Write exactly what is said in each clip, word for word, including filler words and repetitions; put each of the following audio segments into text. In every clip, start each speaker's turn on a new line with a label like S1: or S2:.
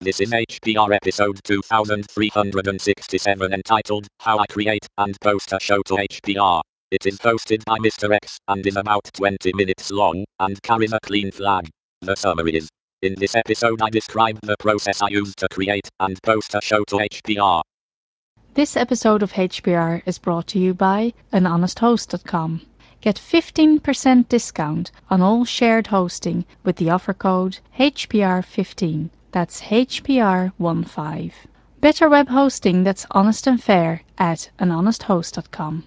S1: This is H P R episode two thousand three hundred sixty-seven entitled, How I Create and Post a Show to H P R. It is hosted by Mister X and is about twenty minutes long and carries a clean flag. The summary is, in this episode I describe the process I use to create and post a show to H P R.
S2: This episode of H P R is brought to you by an honest host dot com. Get fifteen percent discount on all shared hosting with the offer code H P R fifteen. That's H P R fifteen. Better web hosting that's honest and fair at an honest host dot com.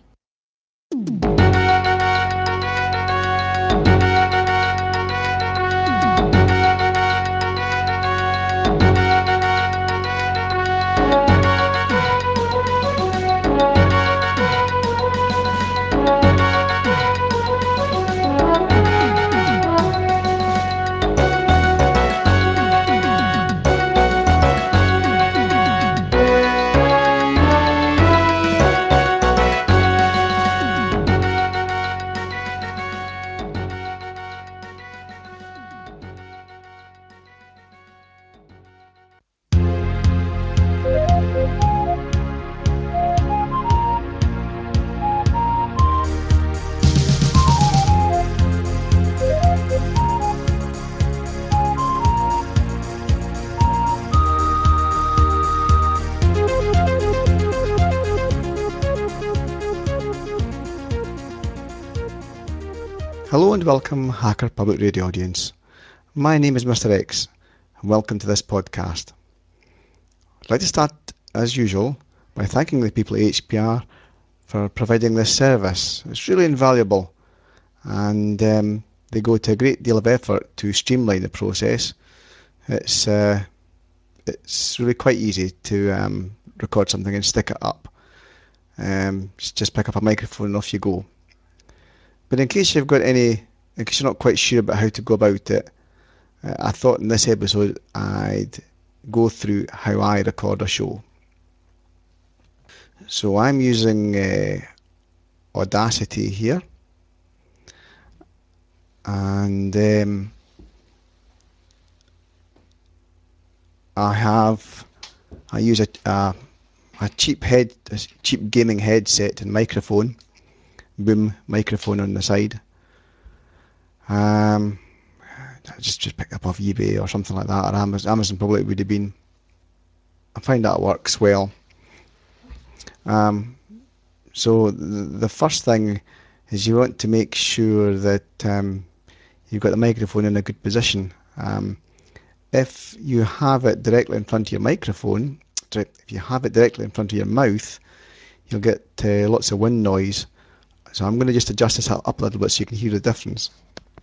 S3: Hello and welcome, Hacker Public Radio audience. My name is Mister X, and welcome to this podcast. I'd like to start, as usual, by thanking the people at H P R for providing this service. It's really invaluable, and um, they go to a great deal of effort to streamline the process. It's uh, it's really quite easy to um, record something and stick it up. Um, just pick up a microphone and off you go. But in case you've got any, in case you're not quite sure about how to go about it, uh, I thought in this episode I'd go through how I record a show. So I'm using uh, Audacity here, and um, I have I use a, a a cheap head, a cheap gaming headset and microphone, boom microphone on the side. Um, I just just picked up off eBay or something like that, or Amazon, Amazon probably would have been. I find that works well. Um, so the, the first thing is you want to make sure that um, you've got the microphone in a good position. Um, if you have it directly in front of your microphone, if you have it directly in front of your mouth, you'll get uh, lots of wind noise. So I'm going to just adjust this up a little bit so you can hear the difference.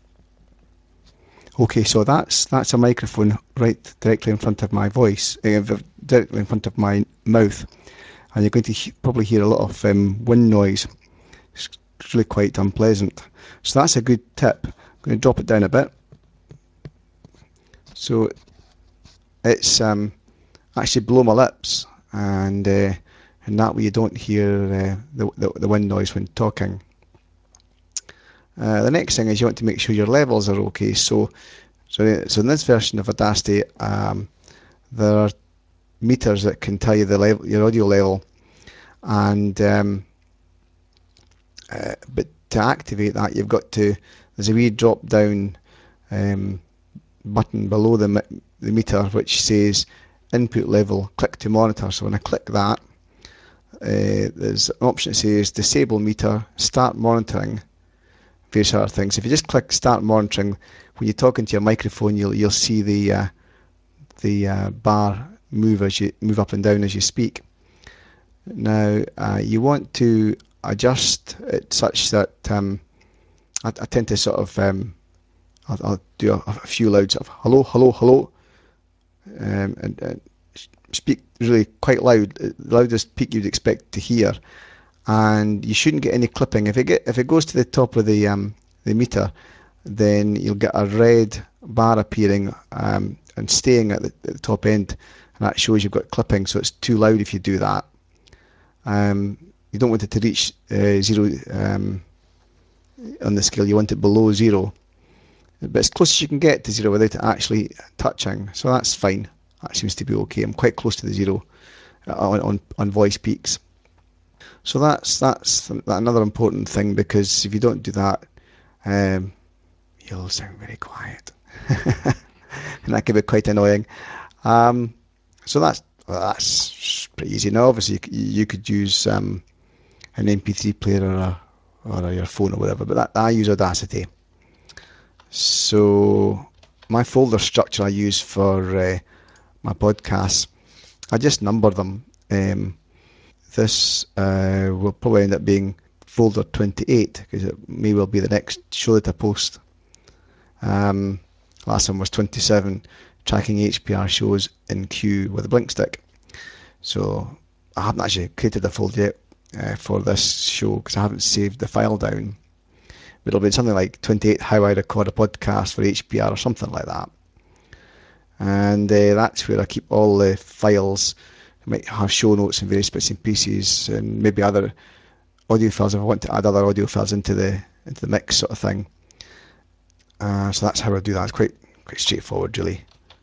S3: Okay, so that's that's a microphone right directly in front of my voice, uh, directly in front of my mouth, and you're going to he- probably hear a lot of um, wind noise. It's really quite unpleasant. So that's a good tip. I'm going to drop it down a bit. So it's um, actually below my lips, and uh, and that way you don't hear uh, the, the the wind noise when talking. Uh, the next thing is you want to make sure your levels are okay. So, so, so in this version of Audacity, um, there are meters that can tell you the level, your audio level, and um, uh, but to activate that, you've got to. There's a wee drop down um, button below the the meter which says input level. Click to monitor. So when I click that, uh, there's an option that says disable meter, start monitoring. Various other things. If you just click start monitoring, when you're talking to your microphone, you'll you'll see the uh, the uh, bar move as you move up and down as you speak. Now uh, you want to adjust it such that um, I, I tend to sort of um, I'll, I'll do a, a few loud sort of hello, hello, hello, um, and, and speak really quite loud, the loudest peak you'd expect to hear. And you shouldn't get any clipping. If it get if it goes to the top of the um, the meter, then you'll get a red bar appearing um, and staying at the, at the top end, and that shows you've got clipping. So it's too loud if you do that. Um, you don't want it to reach uh, zero um, on the scale. You want it below zero, but as close as you can get to zero without it actually touching. So that's fine. that seems to be okay. I'm quite close to the zero on, on, on voice peaks. So that's that's another important thing, because if you don't do that, um, you'll sound very quiet. And that can be quite annoying. Um, so that's well, that's pretty easy. Now, obviously, you, you could use um, an M P three player or a, or your phone or whatever, but that, I use Audacity. So my folder structure I use for uh, my podcasts, I just number them. Um, this uh, will probably end up being folder twenty-eight, because it may well be the next show that I post. Um, last one was twenty-seven, tracking H P R shows in queue with a blink stick. So I haven't actually created a folder yet uh, for this show, because I haven't saved the file down. But it'll be something like twenty-eight, how I record a podcast for H P R, or something like that. And uh, that's where I keep all the files. I might have show notes and various bits and pieces, and maybe other audio files if I want to add other audio files into the into the mix, sort of thing. Uh, so that's how I do that. It's quite quite straightforward, really.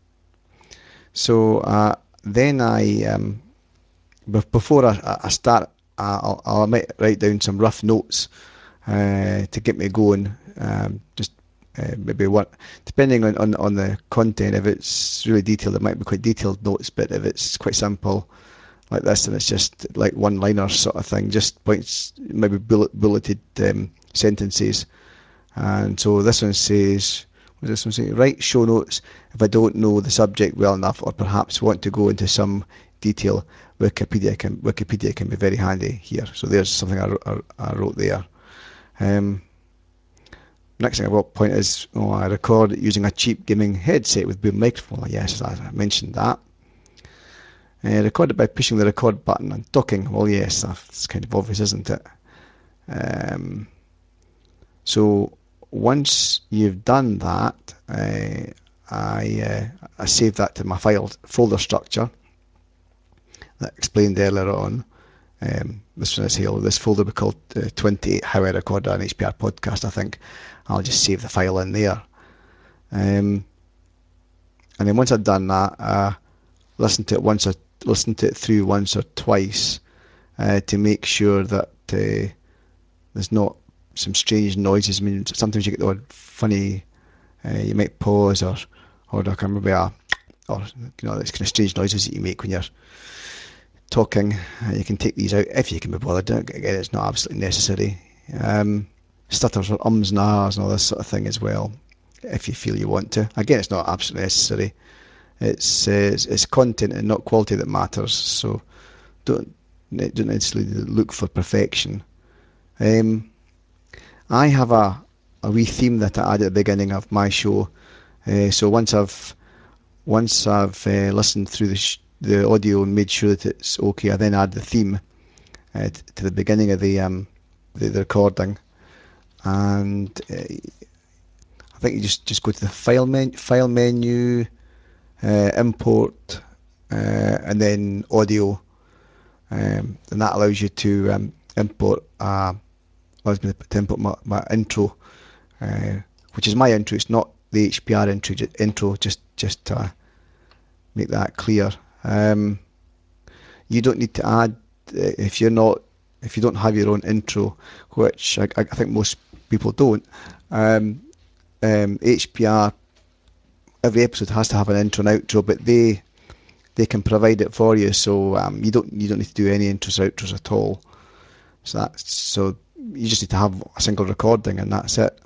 S3: So uh, then I, um, before I, I start, I'll, I might write down some rough notes uh, to get me going. Um, just uh, maybe what, depending on, on, on the content. If it's really detailed, it might be quite detailed notes. But if it's quite simple, like this, and it's just like one-liner sort of thing, just points, maybe bullet, bulleted um, sentences. And so this one says, what does this one say? Write show notes if I don't know the subject well enough, or perhaps want to go into some detail. Wikipedia can Wikipedia can be very handy here. So there's something I, I, I wrote there. Um, next thing I will point is, oh, I record using a cheap gaming headset with boom microphone. Yes, I mentioned that. Uh, record it by pushing the record button and talking. Well, yes, that's kind of obvious, isn't it? Um, so once you've done that, uh, I, uh, I save that to my file folder structure that I explained earlier on. Um, this one is here. This folder will be called uh, twenty-eight, how I record an H P R podcast, I think. I'll just save the file in there. Um, and then once I've done that, uh, listen to it once or listen to it through once or twice uh, to make sure that uh, there's not some strange noises. I mean, sometimes you get the odd funny, uh, you might pause, or or there can be a, or you know, these kind of strange noises that you make when you're talking. Uh, you can take these out if you can be bothered. Again, it's not absolutely necessary. Um, stutters or ums and ahs and all this sort of thing as well, if you feel you want to. Again, it's not absolutely necessary. It's uh, it's, it's content and not quality that matters. So don't don't necessarily look for perfection. Um, I have a a wee theme that I add at the beginning of my show. Uh, so once I've once I've uh, listened through the sh- the audio and made sure that it's okay, I then add the theme uh, t- to the beginning of the um the, the recording, and uh, I think you just just go to the file menu, file menu, uh, import, uh, and then audio, um, and that allows you to um, import uh, allows me to input my, my intro, uh, which is my intro. It's not the H P R intro. Just, intro, just just to make that clear. Um, you don't need to add uh, if you're not if you don't have your own intro, which I, I think most people don't. Um, um, H P R, every episode has to have an intro and outro, but they they can provide it for you, so um, you don't you don't need to do any intros or outros at all. So that's so you just need to have a single recording, and that's it.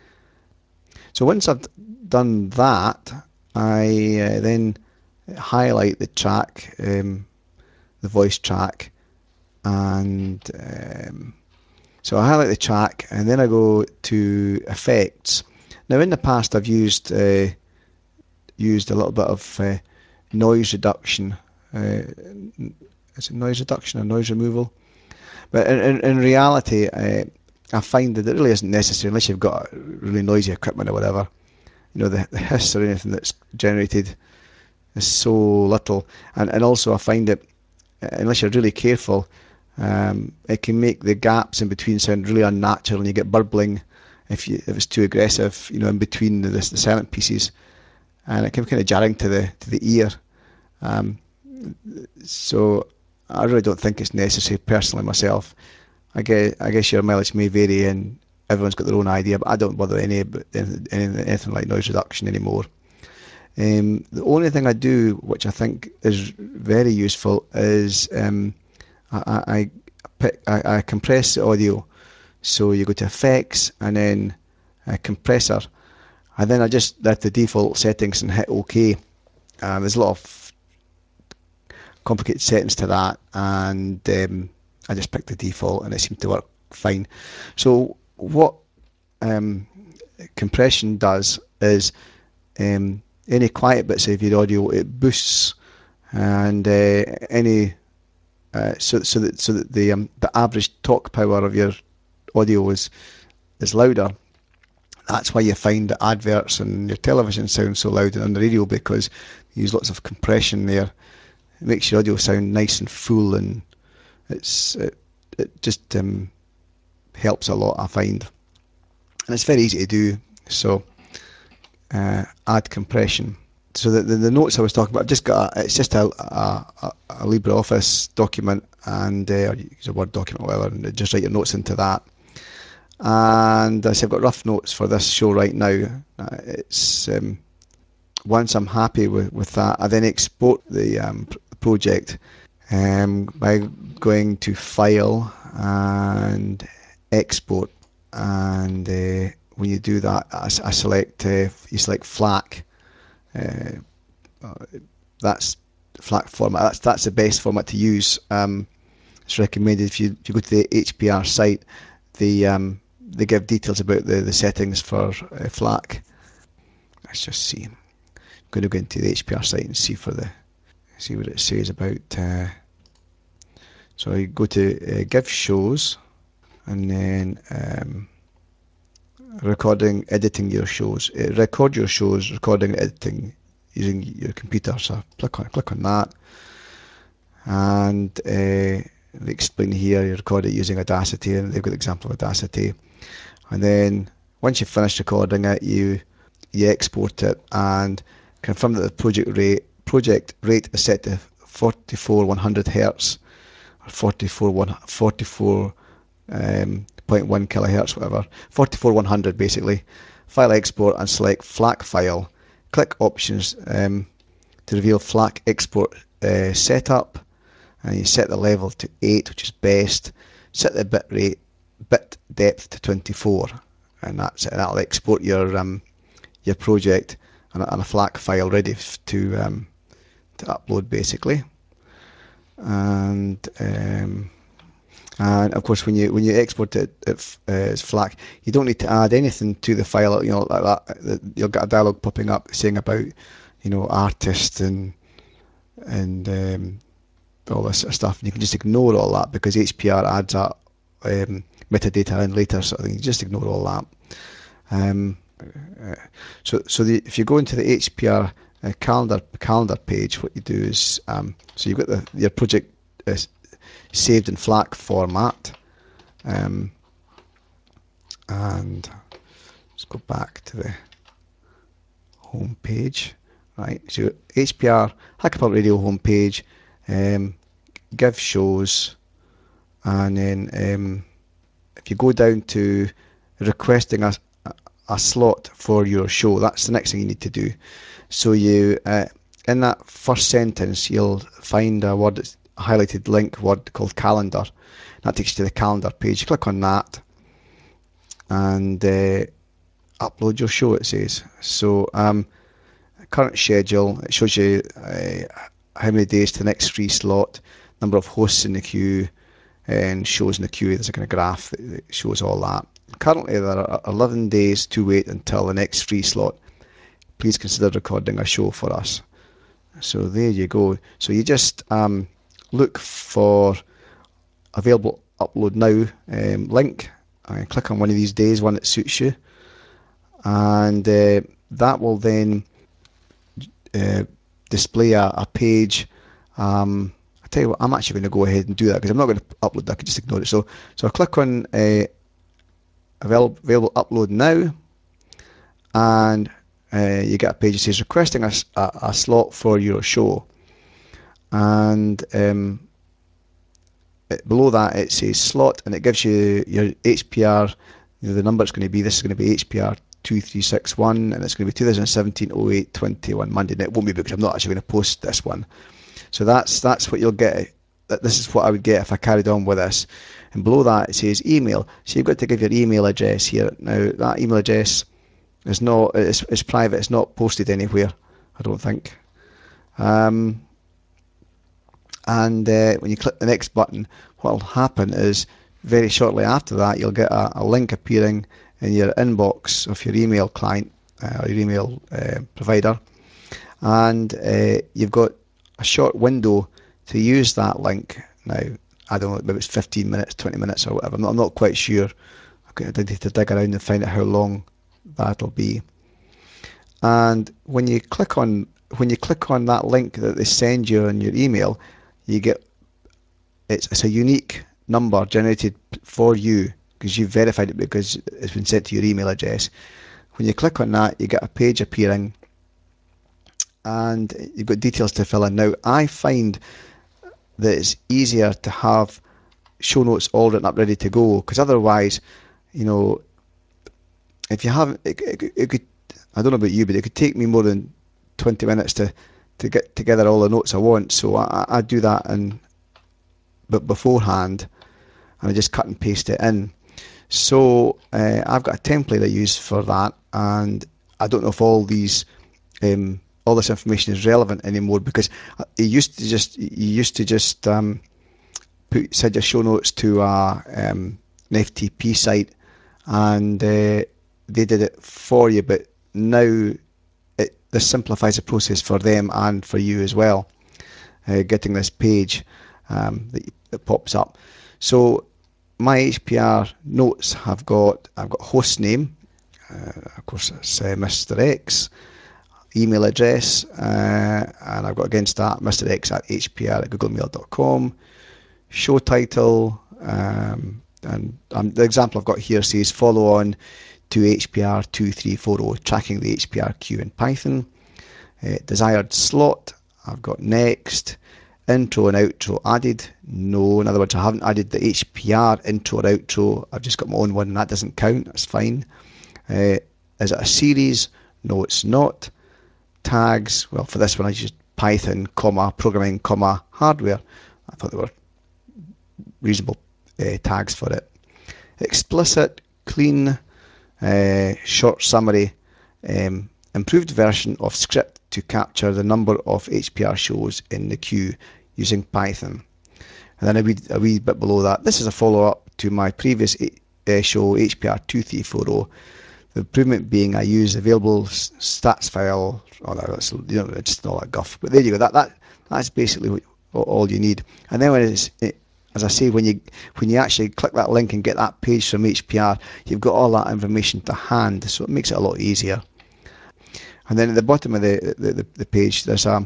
S3: So once I've done that, I uh, then highlight the track, um, the voice track, and um, so I highlight the track, and then I go to effects. Now, in the past, I've used uh, used a little bit of uh, noise reduction. Uh, is it noise reduction or noise removal? But in, in, in reality, uh, I find that it really isn't necessary unless you've got really noisy equipment or whatever. You know, the, the hiss or anything that's generated is so little, and and also I find that uh, unless you're really careful, um, it can make the gaps in between sound really unnatural, and you get burbling if you if it's too aggressive, you know, in between the, the silent pieces, and it can be kind of jarring to the to the ear. Um, so I really don't think it's necessary personally myself. I guess, I guess your mileage may vary and everyone's got their own idea, but I don't bother any anything, anything like noise reduction anymore. Um, the only thing I do, which I think is very useful, is um, I, I, pick, I, I compress the audio. So you go to effects and then uh, compressor, and then I just let the default settings and hit OK. Um, there's a lot of complicated settings to that, and um, I just picked the default and it seemed to work fine. So what um, compression does is um, any quiet bits of your audio it boosts, and uh, any uh, so so that so that the um, the average talk power of your audio is is louder. That's why you find that adverts and your television sound so loud on the radio, because you use lots of compression there. It makes your audio sound nice and full, and it's it, it just um, helps a lot, I find, and it's very easy to do. So uh, add compression. So the, the, the notes I was talking about, I've just got a, it's just a, a, a LibreOffice document, and uh, or use a Word document, or whatever, and just write your notes into that. And I say I've got rough notes for this show right now. Uh, it's um, once I'm happy with, with that, I then export the um, project um, by going to File and Export. And uh, when you do that, I, I select uh, you select FLAC. Uh, that's FLAC format. That's that's the best format to use. Um, it's recommended if you if you go to the H P R site, the um, they give details about the, the settings for uh, FLAC. Let's just see. I'm going to go into the H P R site and see for the see what it says about. Uh, so you go to uh, give shows, and then um, recording, editing your shows. Uh, record your shows, recording, editing using your computer. So click on click on that, and uh, they explain here you record it using Audacity, and they've got an example of Audacity. And then once you've finished recording it, you you export it and confirm that the project rate project rate is set to forty-four one hundred hertz, or forty-four one forty-four um, zero point one kilohertz, whatever, forty-four one hundred basically. File export and select FLAC file. Click options um, to reveal FLAC export uh, setup, and you set the level to eight, which is best. Set the bit rate, bit depth to twenty-four, and that's it. That'll export your um, your project on a, on a FLAC file ready to um, to upload basically. And um, and of course, when you when you export it, it uh, as FLAC, you don't need to add anything to the file. You know, like that. You'll get a dialog popping up saying about, you know, artists and and um, all this sort of stuff. And you can just ignore all that because H P R adds that um, metadata in later, sort of thing. You just ignore all that. Um, uh, so so the, if you go into the H P R uh, calendar calendar page, what you do is um, so you've got the your project uh, saved in FLAC format, um, and let's go back to the home page. Right, so H P R Hackapult Radio home page, um, give shows, and then um, if you go down to requesting a, a slot for your show, that's the next thing you need to do. So you, uh, in that first sentence, you'll find a word that's a highlighted link word called calendar. That takes you to the calendar page. You click on that and uh, upload your show, it says. So um, current schedule, it shows you uh, how many days to the next free slot, number of hosts in the queue, and shows in the queue. There's a kind of graph that shows all that. Currently, there are eleven days to wait until the next free slot. Please consider recording a show for us. So there you go. So you just um, look for available upload now um, link, and click on one of these days, one that suits you, and uh, that will then uh, display a, a page. Um, I tell you what, I'm actually going to go ahead and do that because I'm not going to upload that. I can just ignore it. So, so I click on uh, available, available upload now, and uh, you get a page that says requesting a, a, a slot for your show. and um, it, below that it says slot, and it gives you your H P R. You know, the number it's going to be. This is going to be H P R two three six one, and it's going to be two thousand seventeen oh eight twenty-one Monday. And it won't be because I'm not actually going to post this one. So that's that's what you'll get. This is what I would get if I carried on with this. And below that it says email. So you've got to give your email address here. Now that email address is not it's, it's private. It's not posted anywhere, I don't think. Um, and uh, when you click the next button, what will happen is very shortly after that you'll get a, a link appearing in your inbox of your email client uh, or your email uh, provider, and uh, you've got a short window to use that link. Now I don't know, maybe it's fifteen minutes, twenty minutes or whatever. I'm not, I'm not quite sure. I need to dig around and find out how long that'll be. And when you click on when you click on that link that they send you on your email, you get it's, it's a unique number generated for you because you've verified it because it's been sent to your email address. When you click on that, you get a page appearing, and you've got details to fill in. Now, I find that it's easier to have show notes all written up ready to go, because otherwise, you know, if you haven't, it, it, it could, I don't know about you, but it could take me more than twenty minutes to, to get together all the notes I want. So I, I do that in, but beforehand, and I just cut and paste it in. So uh, I've got a template I use for that, and I don't know if all these um, all this information is relevant anymore, because it used to just you used to just um, put send your show notes to a, um, an F T P site, and uh, they did it for you. But now it this simplifies the process for them and for you as well. Uh, getting this page um, that, that pops up. So my H P R notes have got I've got host name, uh, of course it's uh, Mister X, email address, uh, and I've got against that Mister X at h p r at googlemail dot com, show title, um, and um, the example I've got here says follow on to H P R two three four zero, tracking the H P R queue in Python. Uh, desired slot, I've got next. Intro and outro added, no. In other words, I haven't added the H P R intro or outro. I've just got my own one, and that doesn't count. That's fine. Uh, is it a series? No, it's not. Tags, well, for this one I used Python, comma, programming, comma, hardware. I thought they were reasonable uh, tags for it. Explicit, clean, uh, short summary, um, improved version of script to capture the number of H P R shows in the queue using Python. And then a wee, a wee bit below that, this is a follow-up to my previous uh, show, H P R two three four zero. The improvement being I use available stats file. Oh, no, that's, you know, it's not that guff. But there you go. That that that's basically what, all you need. And then when it's, it, as I say, when you when you actually click that link and get that page from H P R, you've got all that information to hand, so it makes it a lot easier. And then at the bottom of the the, the, the page, there's a,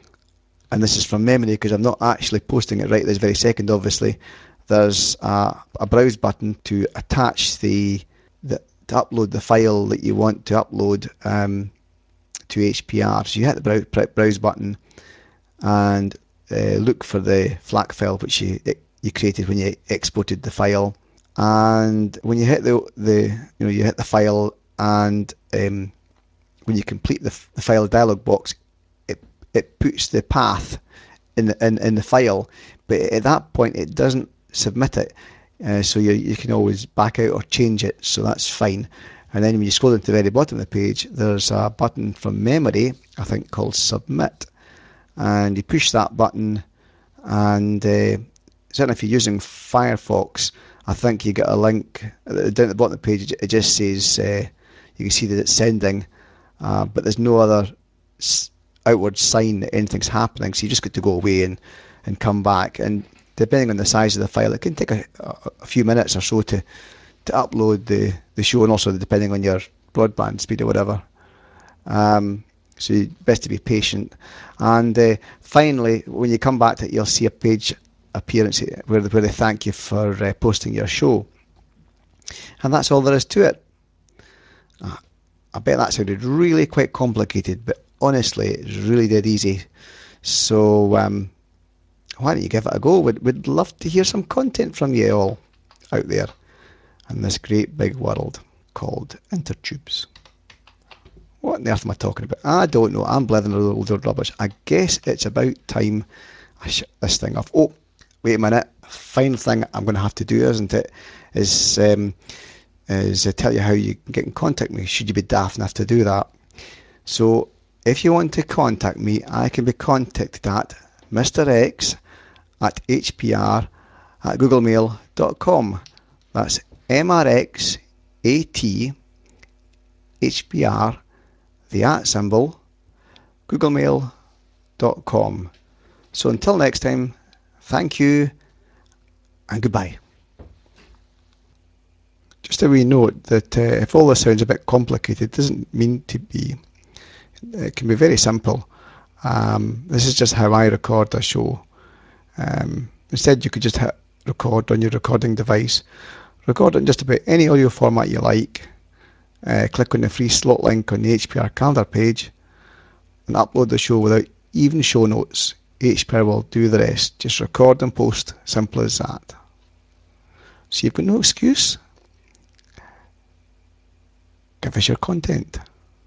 S3: and this is from memory because I'm not actually posting it right this very second, obviously. There's a, a browse button to attach the, the to upload the file that you want to upload um, to H P R. So you hit the browse, browse button and uh, look for the FLAC file which you you created when you exported the file. And when you hit the the you know you hit the file, and um, when you complete the, the file dialog box, it it puts the path in the in, in the file, but at that point it doesn't submit it. Uh, so you you can always back out or change it, so that's fine. And then when you scroll down to the very bottom of the page, there's a button from memory, I think, called Submit, and you push that button, and uh, certainly if you're using Firefox, I think you get a link down at the bottom of the page. It just says uh, you can see that it's sending, uh, but there's no other outward sign that anything's happening. So you just got to go away and and come back, and depending on the size of the file, it can take a, a few minutes or so to to upload the the show, and also depending on your broadband speed or whatever. Um, so best to be patient. And uh, finally, when you come back to it, you'll see a page appearance where, where they thank you for uh, posting your show. And that's all there is to it. Uh, I bet that sounded really quite complicated, but honestly, it's really dead easy. So um, why don't you give it a go? We'd, we'd love to hear some content from you all out there in this great big world called Intertubes. What on earth am I talking about? I don't know. I'm blithering a load of rubbish. I guess it's about time I shut this thing off. Oh, wait a minute. Final thing I'm going to have to do, isn't it, is, um, is uh, tell you how you can get in contact with me, should you be daft enough to do that. So, if you want to contact me, I can be contacted at Mister X at H P R at googlemail dot com. That's M R X A T H P R, the at symbol, googlemail dot com. So until next time, thank you and goodbye. Just a wee note that uh, if all this sounds a bit complicated, it doesn't mean to be. It can be very simple. Um, this is just how I record a show. Um, instead, you could just hit record on your recording device. Record it in just about any audio format you like. Uh, click on the free slot link on the H P R calendar page and upload the show without even show notes. H P R will do the rest. Just record and post. Simple as that. So you've got no excuse. Give us your content.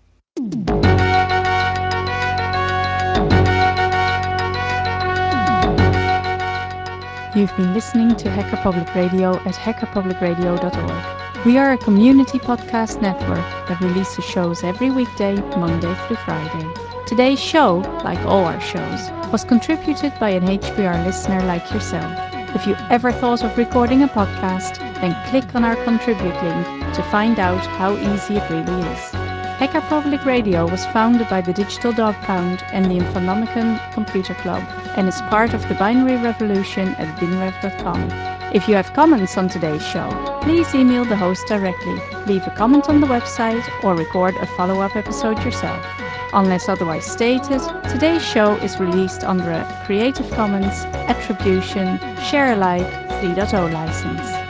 S2: You've been listening to Hacker Public Radio at hacker public radio dot org. We are a community podcast network that releases shows every weekday, Monday through Friday. Today's show, like all our shows, was contributed by an H P R listener like yourself. If you ever thought of recording a podcast, then click on our contribute link to find out how easy it really is. Hacker Public Radio was founded by the Digital Dog Pound and the Infonomicon Computer Club and is part of the binary revolution at binrev dot com. If you have comments on today's show, please email the host directly, leave a comment on the website, or record a follow-up episode yourself. Unless otherwise stated, today's show is released under a Creative Commons Attribution Share Alike three point oh license.